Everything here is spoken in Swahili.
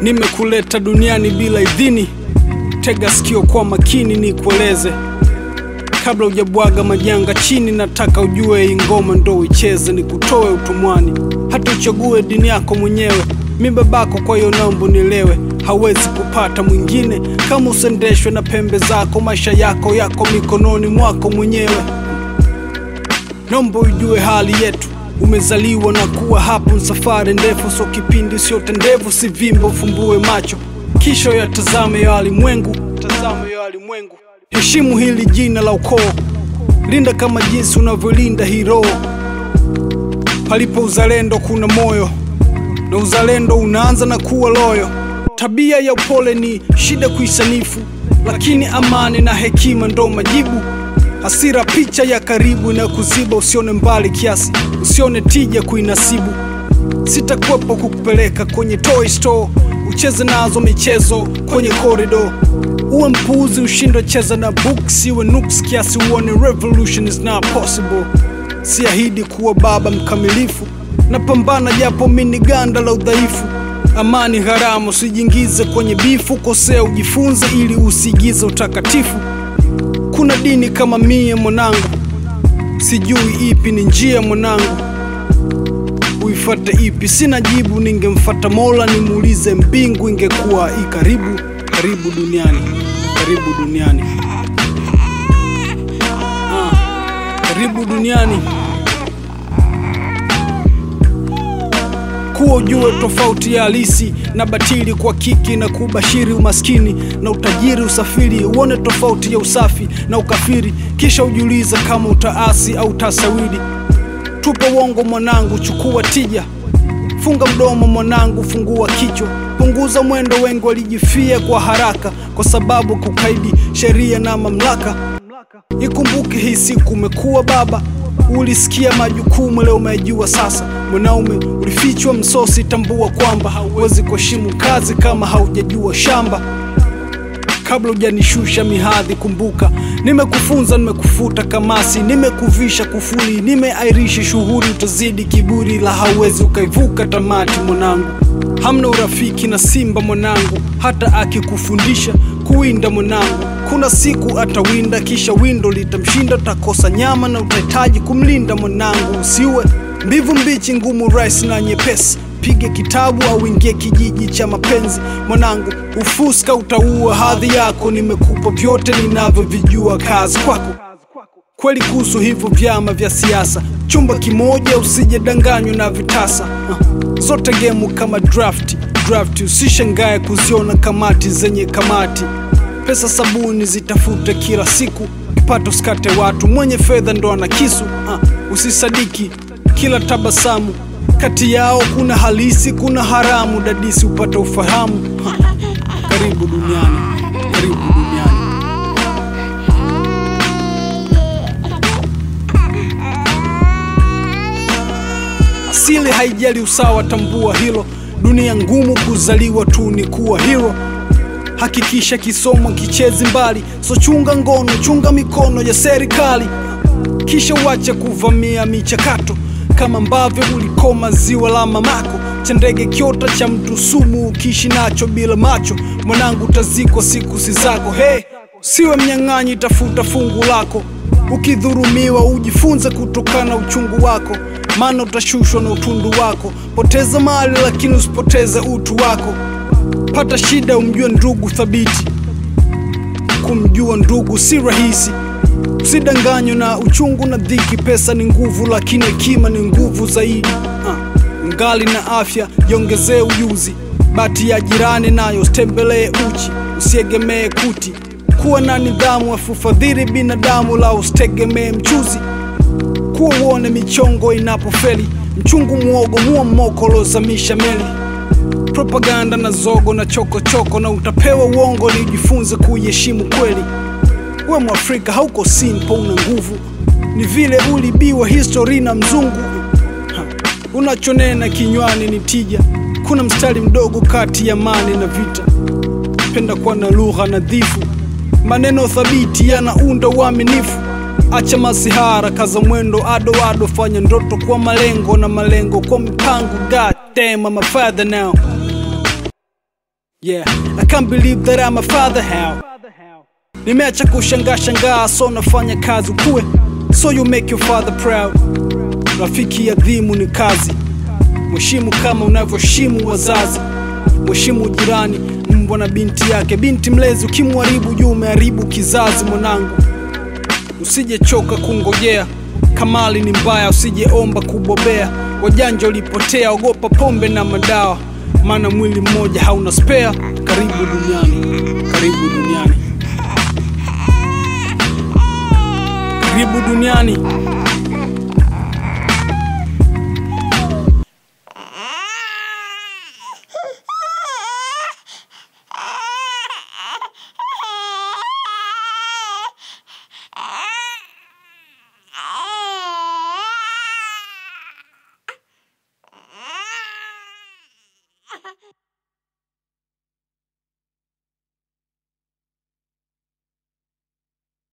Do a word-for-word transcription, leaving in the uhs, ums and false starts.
Nimekuleta duniani bila idhini, tega sikio kwa makini nikueleze. Kabla hujabwaga majanga chini, nataka ujue hii ngoma ndo icheze, nikutoe utumwani. Hata uchague dini yako mwenyewe, mimi babako, kwa hiyo naomba nielewe. Hawezi kupata mwingine kama usendeshwe na pembe zako. Maisha yako yako mikononi mwako mwenyewe. Naomba ujue hali yetu, umezaliwa na kuwa hapo safari ndefu. So kipindi sio tendevu, si vimbo, fumbue macho kisha yatazame ya alimwengu. Tazame ya alimwengu. Heshimu hili jina la ukoo, linda kama jinsi unavyolinda hero. Palipo uzalendo kuna moyo, na uzalendo unaanza na kuwa loyo. Tabia ya upole ni shida kuisanifu, lakini amani na hekima ndo majibu. Hasira picha ya karibu na kuziba, usione mbali kiasi, usione tija kuinasibu. Sitakuwepo kukupeleka kwenye toy store, ucheze nazo michezo kwenye corridor. Uwe mpuzi ushindwe cheza na books, iwe nuks kiasi uone revolution is not possible. Siahidi kuwa baba mkamilifu, napambana japo mini ganda la udhaifu. Amani haramu, usijingize kwenye bifu, kosea ujifunze ili usiigize utakatifu. Kuna dini kama mie mwanangu, sijui ipi ni njia mwanangu, uifuate ipi? Sina jibu, ningemfuata Mola nimuulize mbingu ingekuwa ikaribu. Karibu duniani, karibu duniani, ah, karibu duniani. Kuwa ujue tofauti ya halisi na batili, kwa kiki na kubashiri umaskini na utajiri. Usafiri uone tofauti ya usafi na ukafiri, kisha ujiuliza kama utaasi au tasawiri. Tupa uongo mwanangu, chukua tija. Funga mdomo mwanangu, fungua kichwa. Punguza mwendo, wengi walijifia kwa haraka kwa sababu kukaidi sheria na mamlaka. Ikumbuke hii siku umekuwa baba, ulisikia majukumu, leo umejua sasa. Mwanaume ulifichwa msosi, tambua kwamba hauwezi kuheshimu kazi kama haujajua shamba. Kabla hujanishusha mihadhi, kumbuka nimekufunza, nimekufuta kamasi, nimekuvisha kufuli, nimeairisha shughuli. Utazidi kiburi la hauwezi ukaivuka tamati mwanangu. Hamna urafiki na simba mwanangu, hata akikufundisha kuwinda mwanangu. Kuna siku atawinda, kisha windo litamshinda. Utakosa nyama na utahitaji kumlinda mwanangu. Usiwe mbivu mbichi, ngumu rice na nyepesi. Pige kitabu au ingie kijiji cha mapenzi mwanangu. Ufuska utaua hadhi yako, nimekupa vyote ninavyovijua, kazi kwako. Kweli kuhusu hivyo vyama vya siasa, chumba kimoja usije danganywa na vitasa. uh, Zote gemu kama draft, draft usishangae kuziona kamati zenye kamati. Pesa sabuni zitafute kila siku, kipato skate watu, mwenye fedha ndo ana kisu. uh, Usisadiki kila tabasamu, kati yao kuna halisi kuna haramu. Dadisi upata ufahamu. ha. Karibu duniani, karibu duniani. Asili haijali usawa, tambua hilo. Dunia ngumu, kuzaliwa tu ni kuwa hero. Hakikisha kisomo kichezi mbali, so chunga ngono, chunga mikono ya serikali. Kisha wacha kuvamia michakato kama ambavyo ulikoma ziwa la mamako. Cha ndege kiota cha mtu sumu, ukiishi nacho bila macho mwanangu utazikwa siku si zako. Hey, siwe mnyang'anyi, tafuta fungu lako. Ukidhurumiwa ujifunze kutokana uchungu wako, maana utashushwa na utundu wako. Poteza mali lakini usipoteze utu wako. Pata shida umjue ndugu thabiti, kumjua ndugu si rahisi. Usidanganywe na uchungu na dhiki. Pesa ni nguvu lakini hekima ni nguvu zaidi. uh, Ngali na afya jiongezee ujuzi. Bati ya jirani nayo usitembelee uchi. Usiegemee kuti, kuwa na nidhamu. Afufadhili binadamu la usitegemee mchuzi. Kuwa uone michongo inapofeli, mchungu muogo muo mmoko lozamisha meli. Propaganda na zogo na choko choko, na utapewa uongo ni ujifunze kuiheshimu kweli. We Mwafrika hauko simple, una nguvu. Ni vile ulibiwa history na mzungu. ha. Unachonena kinywani ni tija. Kuna mstari mdogo kati ya amani na vita. Penda kuwa na lugha nadhifu, maneno thabiti yanaunda uaminifu. Acha masihara, kaza mwendo ado ado. Fanya ndoto kwa malengo na malengo kwa mpango. God damn, I'm a father now. Yeah, I can't believe that I'm a father. How? Nimeacha kushangaa shangaa, so nafanya kazi ukue, so you make your father proud. Rafiki adhimu ni kazi, mheshimu kama unavyoheshimu wazazi. Mheshimu jirani, mbwa na binti yake. Binti mlezi ukimharibu juu umeharibu kizazi mwanangu. Usije choka kungojea, kamali ni mbaya, usije omba kubobea. Wajanja ulipotea, ogopa pombe na madawa, maana mwili mmoja hauna spare. Karibu duniani, karibu duniani, karibu duniani.